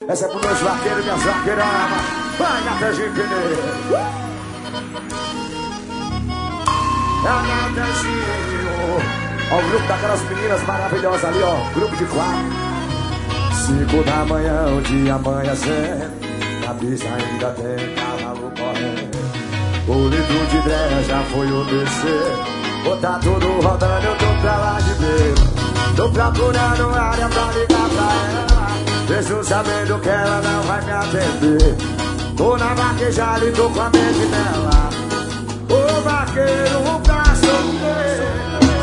Essa é pro meus vaqueiros, minhas vaqueiramas. Vai, Natanzinho Pneu. É Natanzinho. Ó o grupo daquelas meninas maravilhosas ali, ó. Grupo de 4. 5 da manhã, o dia amanhecendo. Na pista ainda tem cavalo correndo. O litro de dreia já foi o terceiro. Tá tudo rodando, eu tô pra lá de ver. Tô procurando área pra ligar pra ela. Mesmo sabendo que ela não vai me atender. Tô na vaquejada e tô com a mente nela. Ô vaqueiro, pra sofrer.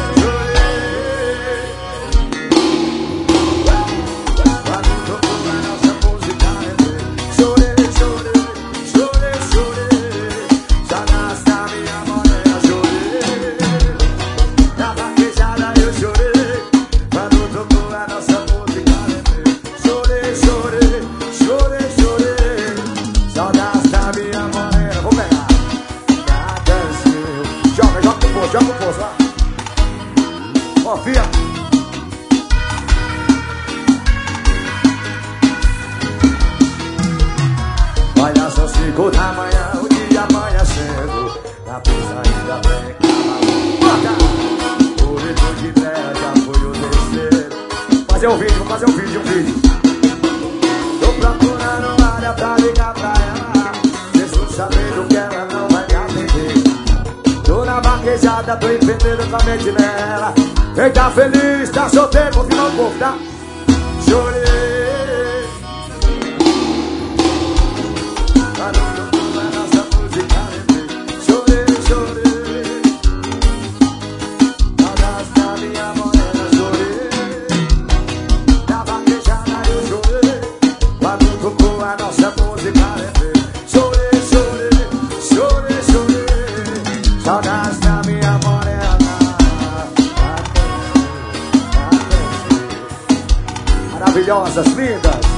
Joga o poço lá. Confia. Olha só, 5 da manhã, o dia amanhecendo. Na pista ainda vem cavalo. O litro de terra já foi o terceiro. Fazer um vídeo, vou fazer um vídeo. Tô procurando área pra ligar pra ela. Jesus sabendo que ela não vai me atender. Tô na vaquejada, tô empreendendo com a mente nela. Quem tá feliz, tá solteiro, vou final um pouco, tá? Chorei. Mas não tocou a nossa música, lembrei. Chorei. Saudades da minha morena, chorei. Na vaquejada eu chorei. Mas não tocou a nossa música, lembrei. Chorei. Saudades da minha morena. Maravilhosas, lindas.